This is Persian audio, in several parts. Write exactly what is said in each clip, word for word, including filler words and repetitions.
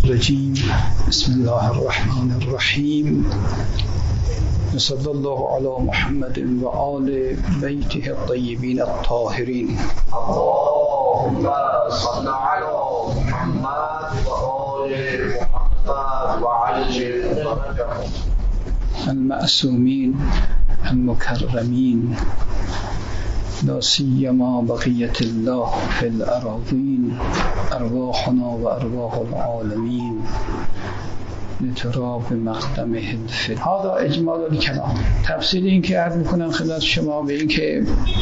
الرجيم بسم الله الرحمن الرحيم صلى الله على محمد وآل بيته الطيبين الطاهرين. اللهم صل على محمد وآل محمد وعلي درجتهم المعصومين المكرمين لا سيما بقية الله في الأراضين أرواحنا وأرواح العالمين لتراب مقدمه الفداء. هذا اجمال الكلام. تفصیل این که عرض میکنم خدمت شما به این که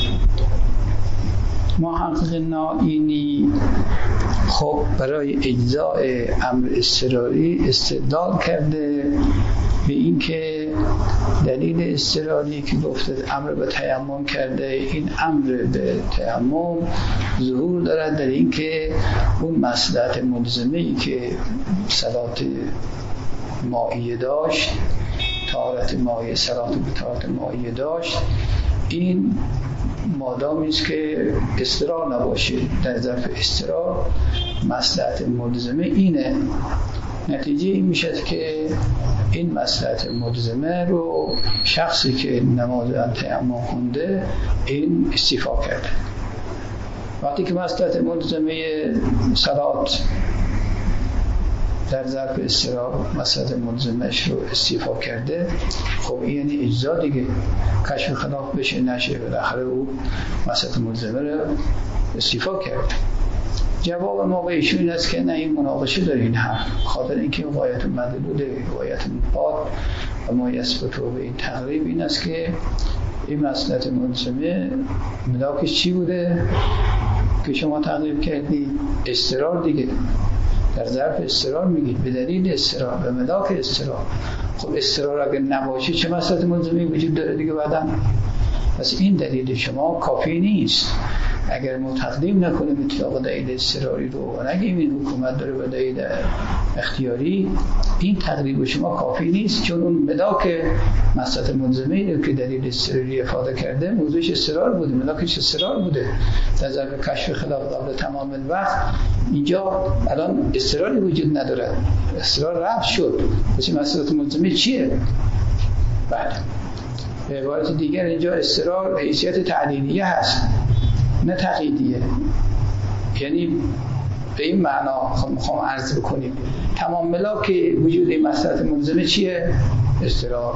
محقق نائینی خب برای اجزای امر اضطراری استدلال کرده به این که دلیل اضطراری که گفته امر به تیمم کرده، این امر به تیمم ظهور دارد در این که اون مصلحت ملزمه‌ای که صلات مائیه داشت، طهارت مائیه، صلات به طهارت مائیه داشت، این مادامی است که اضطرار نباشه، در ظرف اضطرار مصلحت ملزمه اینه. نتیجه این میشه که این مصلحت ملزمه رو شخصی که نماز تیمم خونده این استیفا کرده. وقتی که مصلحت ملزمه صلات در ظرف اضطرار مصلحت ملزمش رو استیفا کرده، خب این یعنی اجزا دیگه، کشف خلاف بشه نشه، بالاخره او مصلحت ملزمه رو استیفا کرده. جواب ما به ایشون این است که نه، این مناقشه داره این هم خاطر اینکه غایت مدلول غایت مفاد و ما یثبت به این تقریب این است که این مصلحت ملزمه ملاکش چی بوده که شما تقریب کردی؟ اضطرار دیگه، در ظرف اضطرار میگید به دلیل اضطرار به ملاک اضطرار. خب اضطرار اگر نباشه چه مصلحت ملزمه وجود داره دیگه بعداً؟ پس این دلیل شما کافی نیست. اگر ما تقدیم نکنیم اطلاق دلیل اضطراری رو و نگیم این حکومت داره به دلیل اختیاری، این تقریب شما کافی نیست، چون اون ملاک مصلحت ملزمه که دلیل اضطراری افاده کرده موضوعش اضطرار بوده، ملاکش اضطرار بوده در ظرف کشف خلاف قبل تمام الوقت. اینجا الان اضطراری وجود نداره، اضطرار رفع شد، پس مصلحت ملزمه چیه؟ بله، به عبارت دیگر اینجا اضطرار حیثیت تعلیلیه هست نه تقییدیه. یعنی به این معنا میخوام عرض بکنیم تمام ملاک وجود این مصلحت ملزمه چیه؟ اضطرار.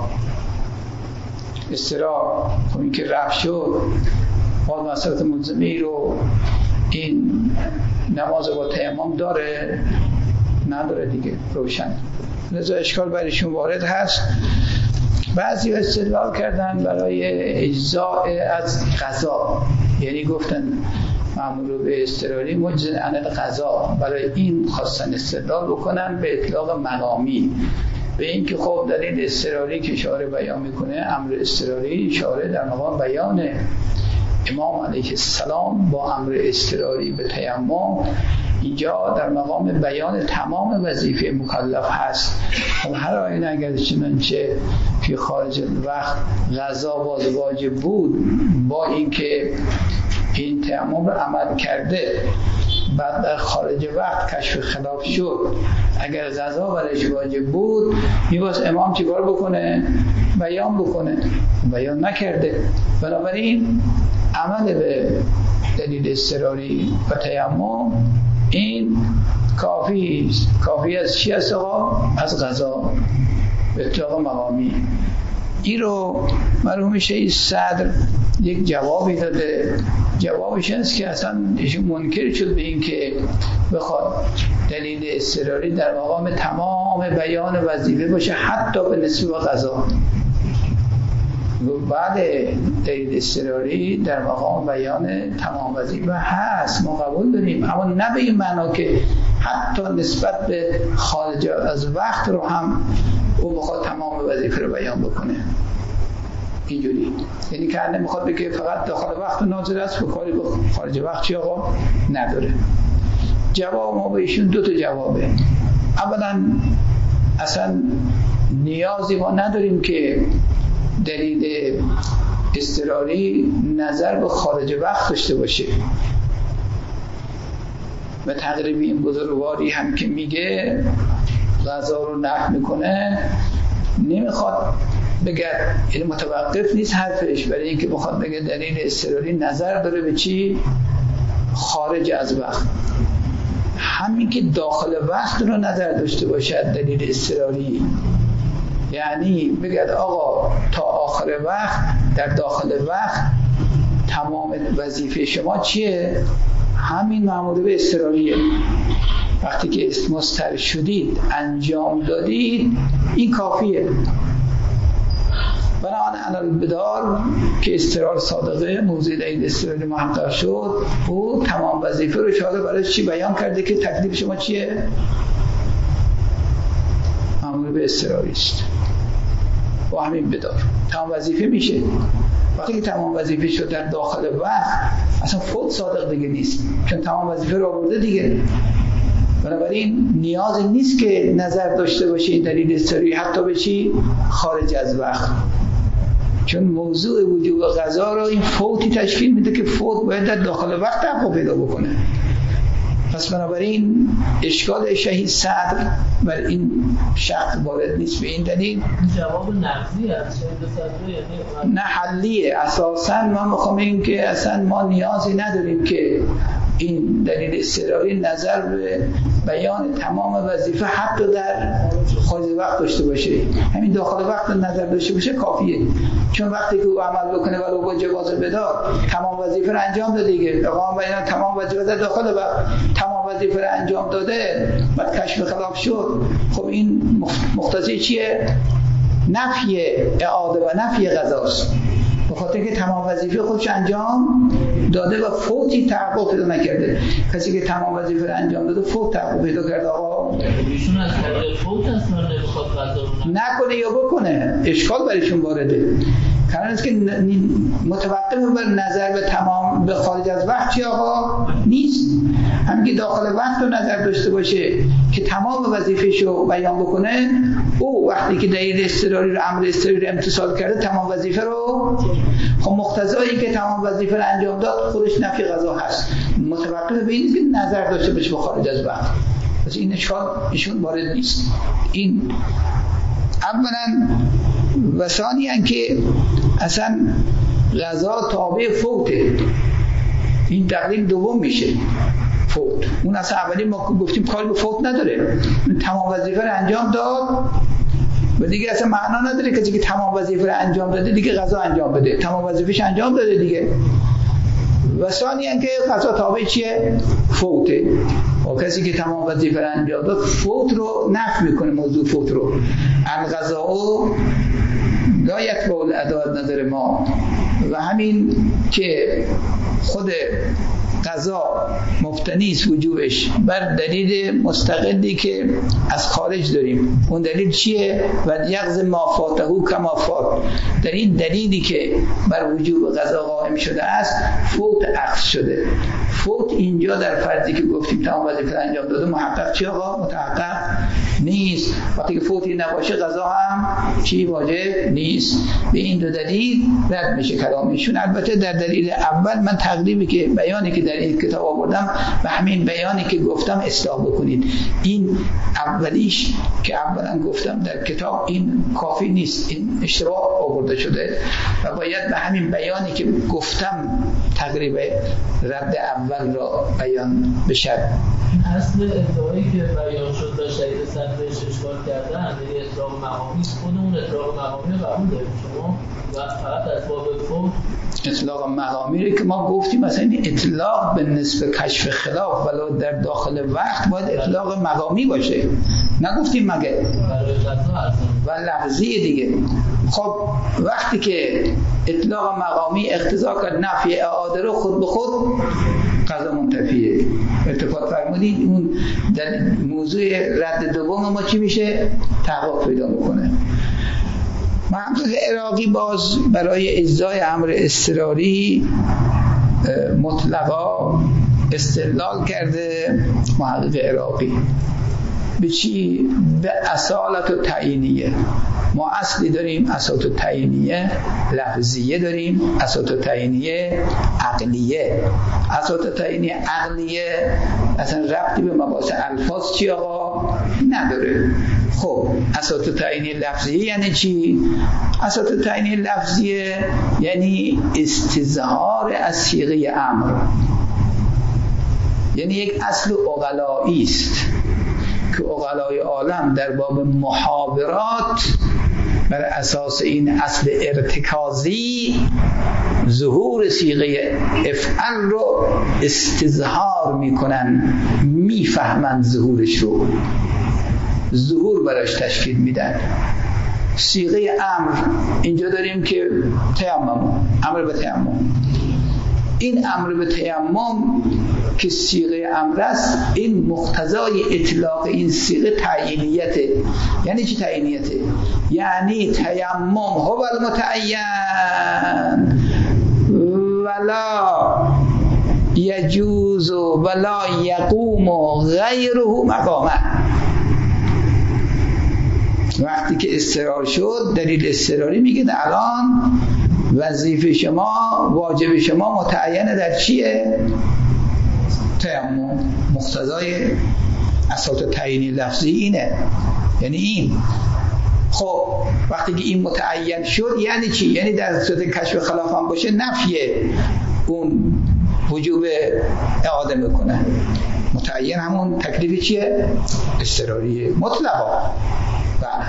اضطرار خب این که رفع شد، باز مصلحت ملزمه ای رو این نماز با تیمم داره؟ نداره دیگه، روشن. لذا اشکال برایشون وارد هست. بعضی استدلال کردن برای اجزاء از قضا، یعنی گفتن معمول به اضطراری مجزن عن القضا، برای این خواستن استدلال بکنن به اطلاق مقامی، به این که خب دلیل اضطراری که شارع بیان میکنه امر اضطراری، شارع در مقام بیان امام علیه السلام با امر اضطراری به تیمم اینجا در مقام بیان تمام وظیفه مکلف هست. و هر آینه اگر چنانچه فی خارج الوقت غذا باز واجب بود، با اینکه این تیمم رو عمل کرده، بعد در خارج وقت کشف خلاف شد، اگر غذا برایش واجب بود میباید امام چیکار بکنه؟ بیان بکنه، بیان نکرده. بنابراین عمل به دلیل اضطراری و تیمم این کافی است. کافی از چی است آقا؟ از قضا به اطلاق مقامی. این رو مرحوم شیخ صدر یک جوابی داده. جوابش است که اصلا ایشون منکر شد به این که بخواد دلیل اضطراری در مقام تمام بیان وظیفه باشه، حتی به نسبت قضا. بعد دلیل اضطراری در مقام بیان تمام وظیفه هست، ما قبول داریم، اما نه به این معنا که حتی نسبت به خارج از وقت رو هم او بخواد تمام وظیفه رو بیان بکنه. اینجوری یعنی که انه میخواد بگه فقط داخل وقت ناظر است، به کاری به خارج وقت چی آقا نداره. جواب ما به ایشون دو تا جوابه. اولا اصلا نیازی ما نداریم که دلیل اضطراری نظر به خارج وقت داشته باشه. و تقریبی این بزرگواری هم که میگه غذا رو نقل میکنه نمیخواد بگه، یعنی متوقف نیست حرفش برای اینکه بخواد بگه دلیل اضطراری نظر داره به چی؟ خارج از وقت. همین که داخل وقت رو نظر داشته باشد دلیل اضطراری، یعنی بگه آقا تا آخر وقت، در داخل وقت تمام وظیفه شما چیه؟ همین مأمور به اضطراریه. وقتی که مضطر شدید انجام دادید این کافیه. بنابراین علالبدار که اضطرار صادقه موضوع دلیل اضطراری محقق شد، او تمام وظیفه رو شاید برای چی بیان کرده که تکلیف شما چیه؟ مأمور به اضطراری است. با همین بدار تمام وظیفه میشه. وقتی که تمام وظیفه شد در داخل وقت اصلا فوت صادق دیگه نیست، چون تمام وظیفه رو آورده دیگه. بنابراین نیاز نیست که نظر داشته باشه این دلیل اضطراری حتی به چی؟ خارج از وقت، چون موضوع وجوب قضا رو این فوتی تشکیل میده که فوت باید در داخل وقت تحقق پیدا بکنه. پس بنابراین اشکال شهید صدر بر این شرط وارد نیست به این دلیل. جواب نقضی است شهید صدر، یعنی نه حلیه. اساساً ما میخوام بگیم که اصلا ما نیازی نداریم که این دلیل اضطراری نظر به بیان تمام وظیفه حتی در خارج وقت داشته باشه، همین داخل وقت نظر داشته باشه کافیه. چون وقتی که او عمل بکنه ولو با جواز بدار تمام وظیفه رو انجام داده دیگه. تمام بیان تمام وظیفه در داخل وقت تمام وظیفه رو انجام داده، بعد کشف خلاف شد، خب این مقتضی چیه؟ نفی اعاده و نفی قضاست، به خاطر که تمام وظیفه خودش انجام داده و فوتی تحقق پیدا نکرده. کسی که تمام وظیفه رو انجام داده فوت تحقق پیدا کرده. آقا ایشون از طریق فوت اصلا نمیخواد قضا رو نکنه یا بکنه، اشکال برایشون وارده. کارن است که متوقف بر نظر به تمام به خارج از وقت چی آقا نیست. همین که داخل وقت رو نظر داشته باشه که تمام وظیفه‌ش رو بیان بکنه، او وقتی که دلیل اضطراری رو امر اضطراری رو امتثال کرده تمام وظیفه رو، خب مقتضایی که تمام وظیفه رو انجام داد خودش نفی قضا هست. متوقف به این که نظر داشته باشه به خارج از وقت. پس این اشکال ایشون وارد نیست. این اولا و ثانیاً که اصلا قضا تابع فوته، این تقدیم دوم میشه فوت. اون اصلا اولی ما گفتیم کاری به فوت نداره، تمام وظیفه رو انجام داد و دیگه اصلا معنا نداره کسی که تمام وظیفه رو انجام داده دیگه قضا انجام بده، تمام وظیفه‌ش انجام داده دیگه. و ثانیاً که قضا تابع چیه؟ فوته. و کسی که تمام وظیفه رو انجام داد فوت رو نفی میکنه، موضوع فوت رو. القضاء لا یتبع الاداء نظر ما، و همین که خود قضا مبتنی است وجوبش بر دلیل مستقلی که از خارج داریم. اون دلیل چیه؟ و یغز ما فاته کما فات. در این دلیلی که بر وجوب قضا قائم شده است فوت اخذ شده. فوت اینجا در فرضی که گفتیم تمام وظیفه انجام داده محقق چی آقا؟ متحقق نیست. وقتی که فوتی نباشه قضا هم چی واجب نیست. به این دو دلیل رد میشه کلامشون. البته در دلیل اول من تقریبی که بیانی که در این کتاب آوردم و همین بیانی که گفتم اصلاح بکنید. این اولیش که اولا گفتم در کتاب این کافی نیست، این اشتباه آورده شده و باید به همین بیانی که گفتم تقریبا رد اول را بیان بشه. اصل ادعایی که بیان شد و شهید صدرش اشکال کردن یعنی اطلاق مقامی، خود اون اطلاق مقامی قبول دارید شما و فقط از باب فوت اطلاق مقامی که ما گفتیم مثلا این اطلاق به نسبت کشف خلاف ولو در داخل وقت باید اطلاق مقامی باشه، نگفتیم مگه و لفظی دیگه. خب وقتی که اطلاق مقامی اقتضا کرد نفی اعاده رو خود به خود قضا منتفیه. اتفاق فرمودید اون در موضوع رد دوم ما چی میشه؟ تحقق پیدا میکنه. محقق عراقی باز برای اجزای امر اضطراری مطلقا استدلال کرده. محقق عراقی به چی؟ به اصالت و تعیینیه. ما اصلی داریم اصالت و تعیینیه، لفظیه داریم اصالت و تعیینیه عقلیه. اصالت و تعیینیه عقلیه اصلا ربطی به مباحث الفاظ چی آقا نداره. خب اساس تعیینی لفظیه یعنی چی؟ اساس تعیینی لفظیه یعنی استظهار از صیغه امر، یعنی یک اصل عقلایی است که عقلای عالم در باب محاورات بر اساس این اصل ارتکازی ظهور صیغه افعل رو استظهار میکنن، میفهمن ظهورش رو، ظهور براش تشکیل میدن. صیغه امر اینجا داریم که تیمم، امر به تیمم. این امر به تیمم که صیغه امر است، این مقتضای اطلاق این صیغه تعیینیته. یعنی چی تعیینیته؟ یعنی تیمم هو المتعین ولا یجوز ولا یقوم غیره مقامه. وقتی که اضطرار شد، دلیل اضطراری میگه الان وظیفه شما، واجب شما متعین در چیه؟ تیمم. مقتضای اساس تعیینی لفظی اینه، یعنی این. خب وقتی که این متعین شد یعنی چی؟ یعنی در صورت کشف خلاف هم باشه نفی اون وجوب اعاده میکنه. متعین همون تکلیف چیه؟ اضطراریه مطلقا. بله.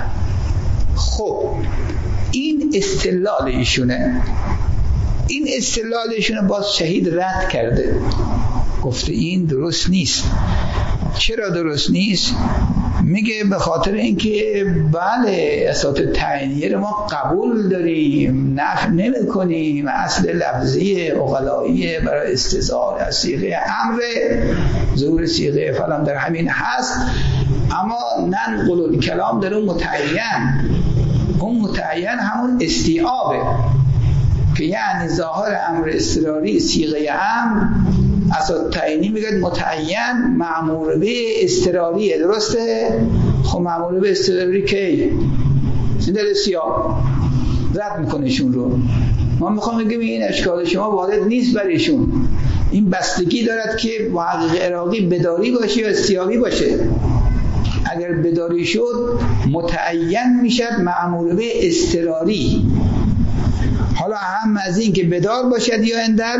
خب این استدلال ایشونه. این استدلال ایشونه باز شهید رد کرده، گفته این درست نیست. چرا درست نیست؟ میگه به خاطر اینکه بله اساس تعیینیه رو ما قبول داریم، نفی نمی کنیم، اصل لفظی عقلایی برای استظهار از صیغه امر، ظهور صیغه فلان در همین هست، اما ننقل الکلام در اون متعین. اون متعین همون استیعابه که یعنی ظاهر امر اضطراری صیغه امر اساس تعیینی میگه متعین مأمور به اضطراریه. درسته؟ خب مأمور به اضطراری کی؟ سندل سیاه رد میکنهشون رو. ما میخوام بگیم این اشکال شما وارد نیست برایشون. این بستگی دارد که محقق عراقی بداری باشه یا استیابی باشه. اگر بداری شد متعین میشد مأمور به اضطراری. حالا اهم از این که بدار باشد یا اندل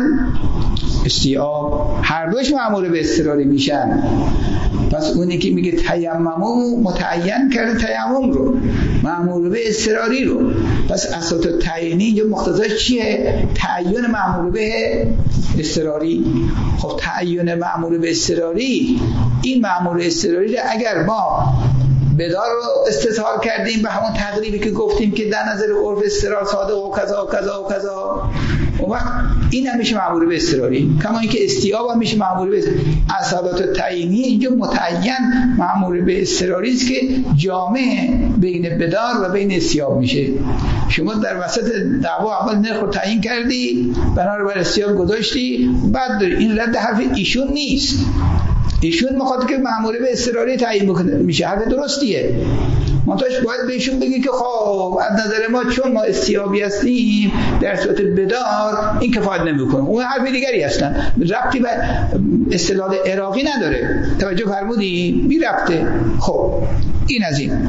استیعاب، هر دوش مأمور به اضطراری میشن. پس اونی که میگه تیممو متعین کرده تیمم رو، مأمور به اضطراری رو. پس اساس تعیینی اینجا مقتضاش چیه؟ تعیین مأمور به اضطراری. خب تعیین مأمور به اضطراری، این مأمور اضطراری رو اگر ما بدار رو استظهار کردیم به همون تقریبی که گفتیم که در نظر عرف استقرار صادق و کذا و کذا و کذا، اون وقت این هم میشه مأمور به اضطراری. کما اینکه استیعاب هم میشه مأمور به اصالات تعیینی. اینجا متعین مأمور به اضطراری است که جامع بین بدار و بین استیعاب میشه. شما در وسط دعوا اول نرخ رو تعیین کردی، بنا رو بر استیعاب گذاشتی، بعد این رد حرف ایشون نیست. ایشون میخواد که مأمور به اضطراری تعیین بکنه، میشه حرف درستیه. منتهاش باید بهشون بگی که خب از نظر ما چون ما استیابی هستیم در صورت بدار این کفایت نمیکنه. اون حرف دیگری هستن، ربطی به اصطلاح عراقی نداره. توجه فرمودی؟ بی ربطه. خب این از این.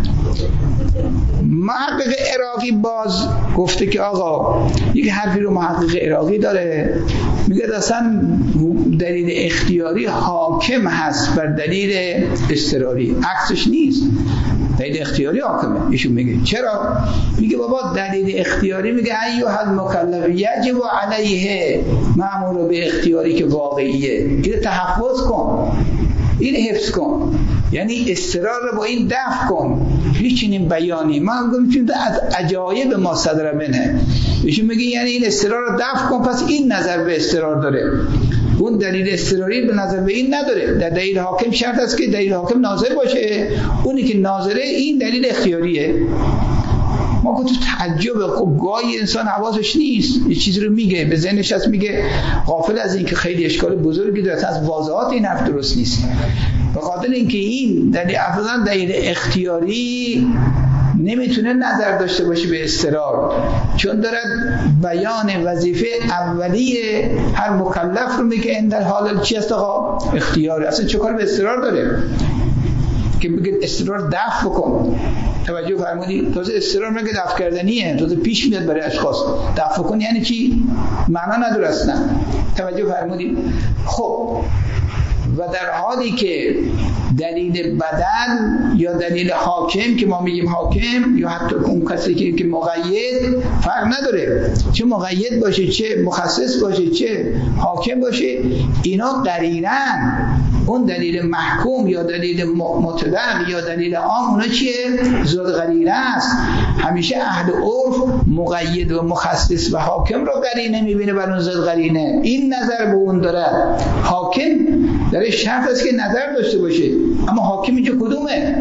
محقق عراقی باز گفته که آقا یک حرفی رو محقق عراقی داره، میگه اصلا دلیل اختیاری حاکم هست بر دلیل اضطراری، عکسش نیست. دلیل اختیاری حاکمه. ایشون میگه چرا؟ میگه بابا دلیل اختیاری میگه ایها المکلف یجب علیه مأمور به اختیاری که واقعیه. اینو تحفظ کن، این حفظ کن، یعنی اضطرار رو با این دفع کن. هیچ این بیانی ما هم میتونیم از عجایب ما صدر منه. ایشون میگه یعنی این اضطرار رو دفع کن، پس این نظر به اضطرار داره، اون دلیل اضطراری به نظر به این نداره. در دلیل حاکم شرط است که دلیل حاکم ناظر باشه، اونی که ناظره این دلیل اختیاریه. ما گفتیم تعجب، خب گاهی انسان حواسش نیست، یه چیزی رو میگه به ذهنش هست، میگه غافل از این که خیلی اشکال بزرگی داره، از واضحات این حرف درست نیست. به خاطر اینکه این دلیل افضل دلیل اختیاری نمیتونه نظر داشته باشه به اضطرار، چون دارد بیان وظیفه اولیه هر مکلف رو میگه این در حال چی است آقا؟ اختیار. اصلا چه کار به اضطرار داره؟ که بگید استقرار دفع بکن. توجه فرمودید؟ تازه استقرار میگه دفع کردنیه، تازه پیش میاد برای اشخاص. دفع کن یعنی چی؟ معنا نداره اصلا. توجه فرمودید؟ خب و در حالی که دلیل بدل یا دلیل حاکم که ما میگیم حاکم یا حتی اون کسی که که مقید فرق نداره، چه مقید باشه چه مخصص باشه چه حاکم باشه، اینا قرینن. اون دلیل محکوم یا دلیل مطلق یا دلیل عام اونا چیه؟ ذات قرینه است. همیشه اهل عرف مقید و مخصص و حاکم رو قرینه میبینه بر اون ذات قرینه. این نظر به اون داره. حاکم در شرط است که نظر داشته باشه، اما حاکم اینجا کدومه؟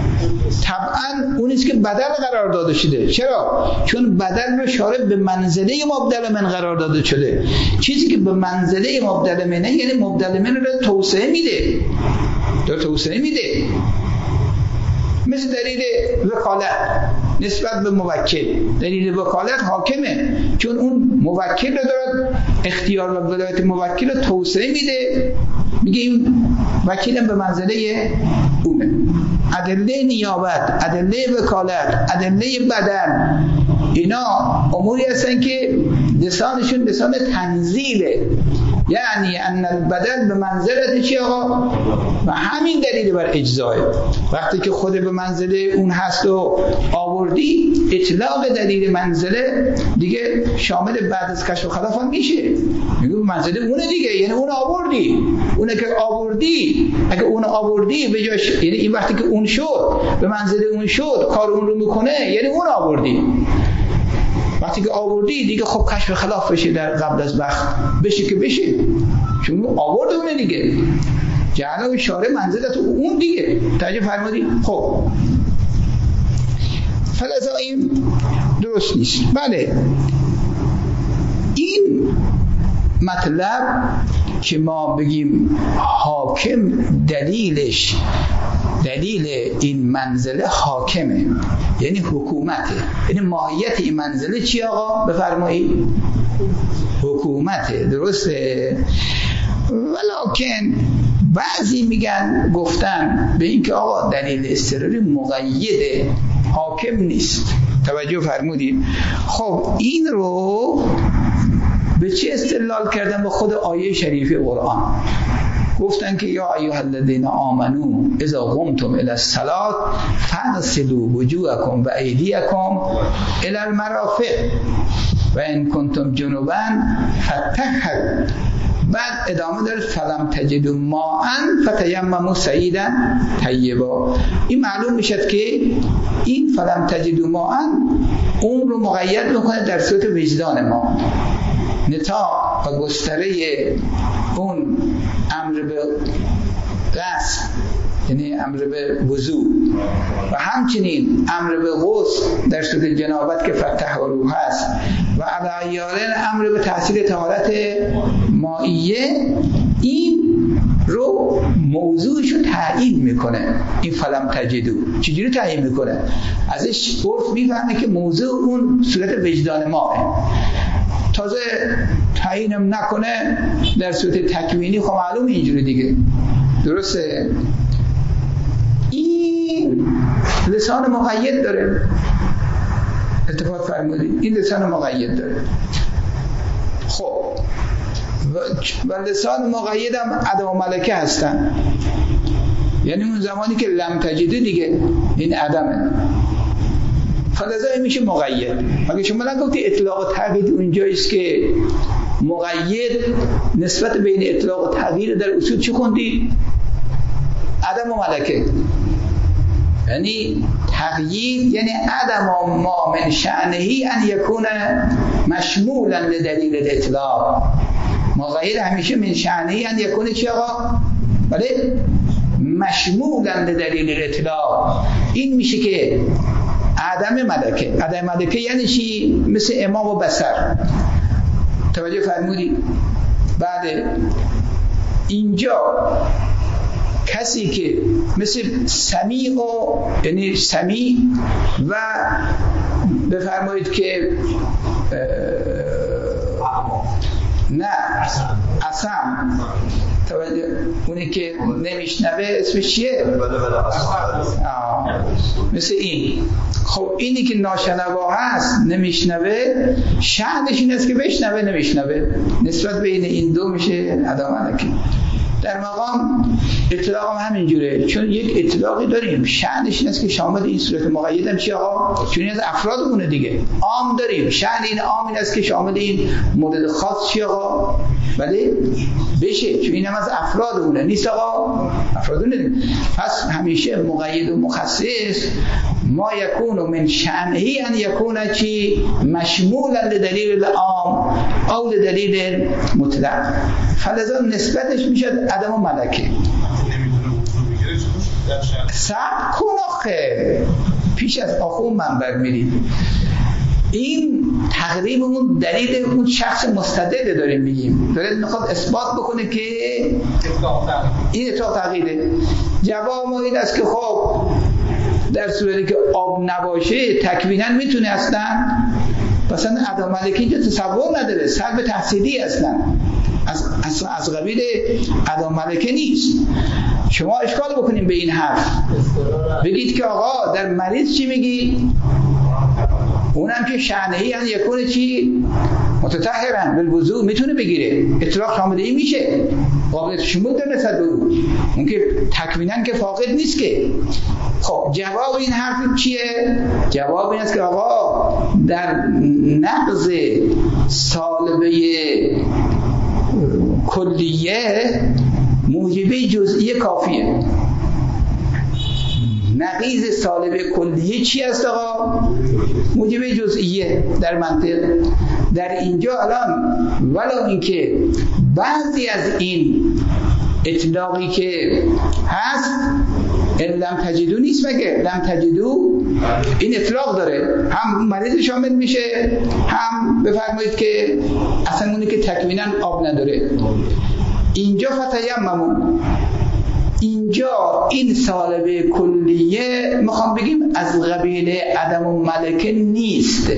طبعا اونیست که بدل قرار داده شده. چرا؟ چون بدل رو شارع به منزله مبدل من قرار داده شده. چیزی که به منزله مبدل منه یعنی مبدل من رو توسعه میده، داره توسعه میده. مثل دلیل وکالت نسبت به موکل. دلیل وکالت حاکمه، چون اون موکل رو داره اختیار و ولایت موکل رو توسعه میده، میگه این وکیلم به منزله اونه. ادله نیابت، ادله وکالت، ادله بدن، اینا اموری هستن که لسانشون لسان تنزیله، یعنی ان البدل به منزلت چی آقا؟ و همین دلیل بر اجزاه. وقتی که خود به منزله اون هست و آوردی، اطلاق دلیل منزله دیگه شامل بعد از کشف و خلاف هم میشه. میگه منزله اونه دیگه، یعنی اون آوردی، اونه که آوردی، اگه اون آوردی به جاش، یعنی این وقتی که اون شد به منزله اون شد کار اون رو میکنه، یعنی اون آوردی. وقتی که آوردی دیگه خب کشف خلاف بشه در قبل از وقت بشه که بشه، چون آورده اونه دیگه، جعله و شارع منزلت اون دیگه. توجه فرمودی؟ خب فلذا این درست نیست. بله این مطلب که ما بگیم حاکم دلیلش دلیل این منزله حاکمه، یعنی حکومته. یعنی ماهیت این منزله چی آقا؟ بفرمایید. حکومته، درسته؟ ولکن بعضی میگن گفتن به این که آقا دلیل اضطراری مقیده، حاکم نیست. توجه فرمودید؟ خب این رو به چه استدلال کردن؟ به خود آیه شریفه قرآن. گفتن که یا ایها الذین آمنو اذا قمتم الی الصلاة فاغسلوا وجوهکم و ایدیکم الی المرافق و ان کنتم جنبا فطهروا. بعد ادامه داره فلم تجدوا ماء فتیمموا صعیدا طیبا. این معلوم میشد که این فلم تجدوا ماء اون رو مقید میکنه در صورت وجدان ما. نطاق و گستره اون امر به غسل یعنی امر به وضو و همچنین امر به غسل در صورت جنابت که فتح و روح هست و علیارن امر به تحصیل طهارت مائیه، این رو موضوعش رو تعیین میکنه. این فلم تجدو چجوری تعیین میکنه؟ ازش عرف میفهمه که موضوع اون صورت وجدان ماه. تازه تعیینم نکنه در صورت تکوینی خب معلوم اینجوری دیگه، درسته؟ این لسان مقید داره. اتفاق فرمودید این لسان مقید داره. خب و لسان مقید هم عدم و ملکه هستن، یعنی اون زمانی که لم تجده دیگه این عدمه، فلذا میشه مقید. مگه شما نگفتی اطلاق و تغییر اونجاییست که مقید نسبت بین اطلاق و تغییر در اصول چی خوندی؟ عدم و ملکه. یعنی تغییر یعنی عدم ما من شأنه ان یکون مشمولا لدلیل الاطلاق. مقید همیشه من شأنه ان یکون چی آقا؟ بله مشمولا لدلیل الاطلاق. این میشه که عدم ملکه. عدم ملکه یعنی چی؟ مثل امام و بصر. توجه فرمودی؟ بعد اینجا کسی که مثل سمیع و یعنی سمیع و بفرمایید که نه اصم توجه اونی که نمیشنوه اسمش چیه؟ بله بله آه. مثل این. خب اینی که ناشنوا هست نمیشنوه، شأنش این است که بشنوه نمیشنوه، نسبت بین این دو میشه عدم ملکه. در مقام اطلاق هم همینجوره، چون یک اطلاقی داریم شأنش این است که شامل این صورت مقید هم چی آقا؟ چون این از افرادمونه دیگه. عام داریم، شأن این عام این است که شامل این مورد خاص چی آقا؟ بله بشه، چون این هم از افرادمونه نیست آقا؟ افرادمونه. پس همیشه مقید و مخصص ما یکون من شأنه ان یکون چی مشمولا لدلیل العام او لدلیل مطلق، فلذا نسبتش میشه عدم ملکه. سب کن آخه پیش از آخون منبر میریم. این تقریب اون دلیل اون شخص مستدل داریم میگیم، داره میخواد اثبات بکنه که این اطلاق تقییده. جواب ما این است که خب در صورتی که آب نباشه تکوینا میتونه اصلا مثلا عدم ملکه اینجا تصور نداره، سلب تحصیلی اصلا از از از قبیل عدم ملکه نیست. شما اشکال بکنیم به این حرف، بگید که آقا در مریض چی میگی؟ اونم که شأنهی ان یکونه چی متطهرن بالوضوء میتونه بگیره، اطلاق شامل این میشه، قابلیت شمول در نسبت به اون، اون که تکوینن که فاقد نیست که. خب جواب این حرف چیه؟ جواب این است که آقا در نقض سالبه کلیه موجبه جزئیه کافیه. نقیض سالبه کلیه چی است آقا؟ موجبه جزئیه در منطق. در اینجا الان ولو اینکه بعضی از این اطلاقی که هست لم تجدو نیست، مگه لم تجدو این اطلاق داره، هم مریض شامل میشه، هم بفرمایید که اصلا اونی که تکوینا آب نداره. اینجا فتیممون، اینجا این سالبه کلیه میخوام بگیم از قبیل عدم و ملکه نیست.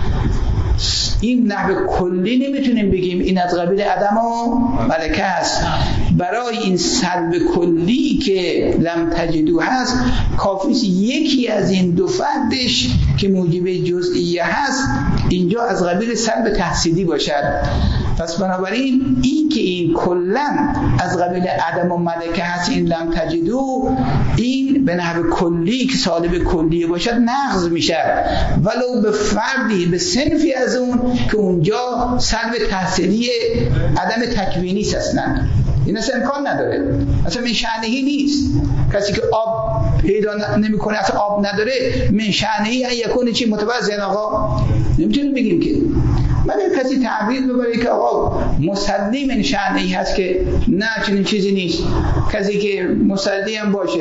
این نحو کلی نمیتونیم بگیم این از قبیل عدم و ملکه است. برای این سلب کلی که لم تجدو هست کافیست یکی از این دو فردش که موجب جزئیه هست اینجا از قبیل سلب تحصیلی باشد. پس بنابراین این که این کلن از قبیل عدم و ملکه هست، این لم تجدو، این به نحو کلی که سالب کلیه باشد نقض میشه، ولو به فردی به صنفی از اون که اونجا سلب تحصیلی عدم تکوینی است. اصلا این اصلا امکان نداره، اصلا من شأنهی نیست. کسی که آب پیدا نمیکنه اصلا آب نداره، من شأنهی یکونه چی متوازن آقا نمیتونیم بگیم که. مگر کسی تعبیر ببره که آقا مسلی من شأنهی هست که نه چنین چیزی نیست. کسی که مسلی هم باشه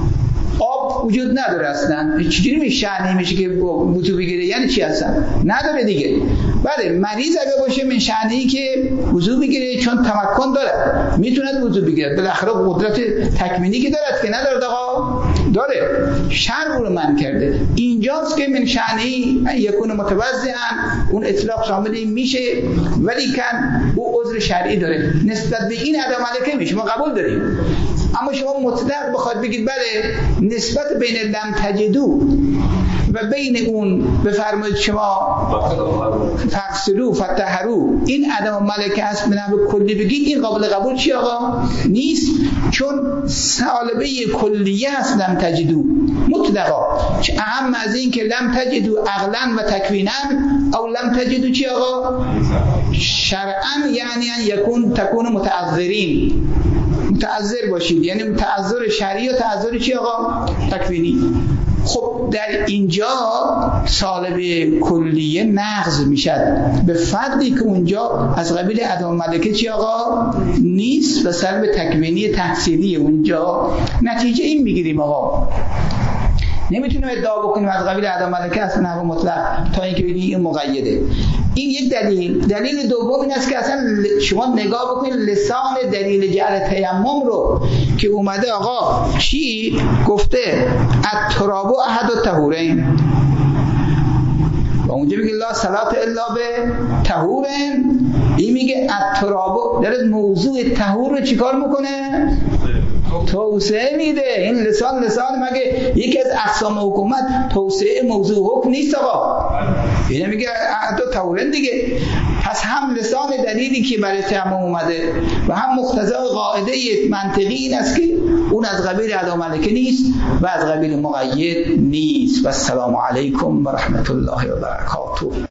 آب وجود نداره اصلا، چجوری می شأنهی میشه که وضو بگیره؟ یعنی چی اصلا؟ نداره دیگه. بله مریض اگه باشه من شأنهی که وضو بگیره چون تمکن داره میتونه وضو بگیره، بالاخره قدرت تکوینی که داره که نداره آقا داره، شرع رو من کرده. اینجاست که من شأنهی یکون متوضئا اون اطلاق شامل میشه، ولی کن او عذر شرعی داره نسبت به این عدم ملکه میشه، ما قبول داریم. اما شما مطلق بخواد بگید بله نسبت بین لم تجدو و بین اون بفرمایید شما فغسلوا فطهروا این عدم ملکه است به نحو کلی بگید، این قابل قبول چی آقا؟ نیست، چون سالبه کلیه است لم تجدو مطلقا. چه اهم از این که لم تجدو عقلا و تکوینا، او لم تجدو چی آقا؟ شرعا، یعنی ان یکون تکون متعذرین، متعذر باشید، یعنی تعذر شرعی و تعذر چی آقا؟ تکوینی. خب در اینجا سالب کلیه نقض میشد به فردی که اونجا از قبیل عدم ملکه چی آقا؟ نیست و سلب تکوینی تحصیلی اونجا. نتیجه این میگیریم آقا نمیتونیم ادعا بکنیم از قبیل عدم ملکه است نحو مطلق تا اینکه بگیم این مقیده. این یک دلیل. دلیل دوم این است که اصلا شما نگاه بکنید لسان دلیل جعل تیمم رو که اومده آقا چی گفته؟ التراب احد الطهورین. اونجا میگه لا صلات الا به طهور، این میگه التراب، داره موضوع طهور رو چیکار میکنه؟ توسعه میده. این لسان لسان مگه یکی از اقسام حکومت توسعه موضوع حکم نیست آقا؟ اینه میگه حتی طهورن دیگه. پس هم لسان دلیلی که برای تیمم اومده و هم مقتضای قاعده منطقی این است که اون از قبیل ادا ملکه نیست و از قبیل مقید نیست. و السلام علیکم و رحمت الله و برکاته.